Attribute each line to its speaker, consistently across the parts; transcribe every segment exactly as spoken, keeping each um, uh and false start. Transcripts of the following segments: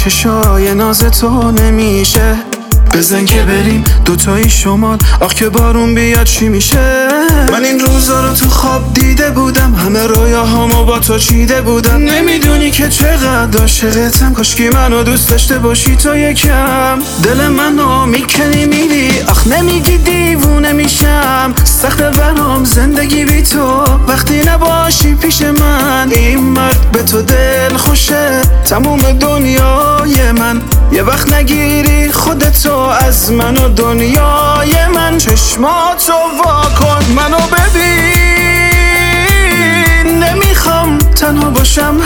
Speaker 1: چشای ناز تو نمیشه. بزن که بریم دوتایی شمال، آخ که بارون بیاد چی میشه. من این روزا رو تو خواب دیده بودم، همه رویاهامو با تو چیده بودم. نمیدونی که چقدر عاشقتم، کاشکی منو دوست داشته باشی تو یکم. دل منو میکنی میری، آخ نمیگی دیوونه میشم. سخت برام زندگی بی تو، وقتی نباشی پیش من. این مرد به تو دل خوشه، تموم دنیای من. یه وقت نگیری خودتو از من و دنیای من. چشماتو وا کن منو ببین، نمیخوام تنها باشم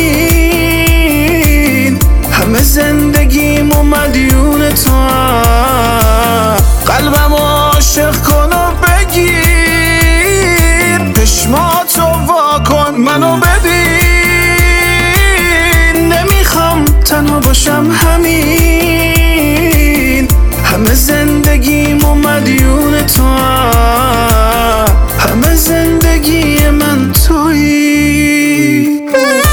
Speaker 1: همین. همه زندگیمو مدیون تو هم، قلبم عاشق کن و بگیر. چشماتو وا کن منو ببین، نمیخوام تنها باشم همین. همه زندگیمو مدیون تو هم، همه زندگی من تویی.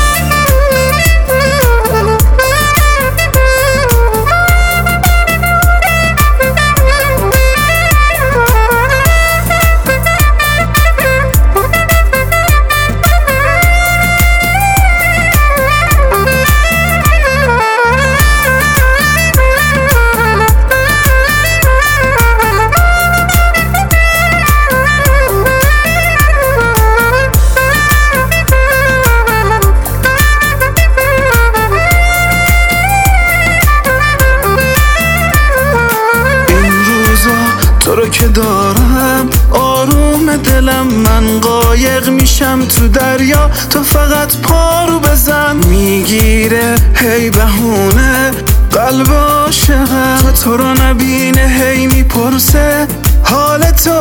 Speaker 1: تو رو که دارم آروم دلم، من قایق میشم تو دریا. تو فقط پارو بزن، میگیره هی بهونه قلب عاشقم. تو رو نبینه هی میپرسه حال تو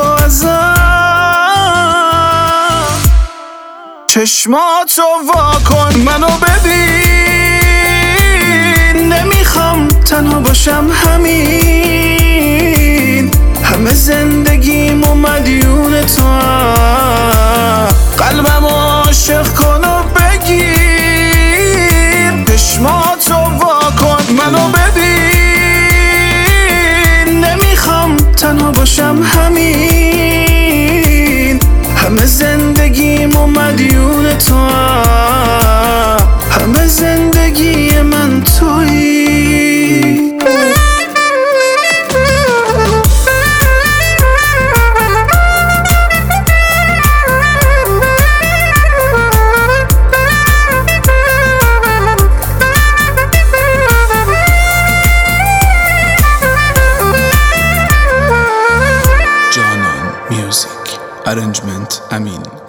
Speaker 1: ازم. چشماتو وا کن منو ببین، نمیخوام تنها باشم همین. همه زندگیمو مدیون تو هم، قلبم عاشق کن و بگیر. چشماتو وا کن منو ببین، نمیخوام تنها باشم همین. همه زندگیمو مدیون تو هم، همه زندگی من تویی.
Speaker 2: Music arrangement Amin.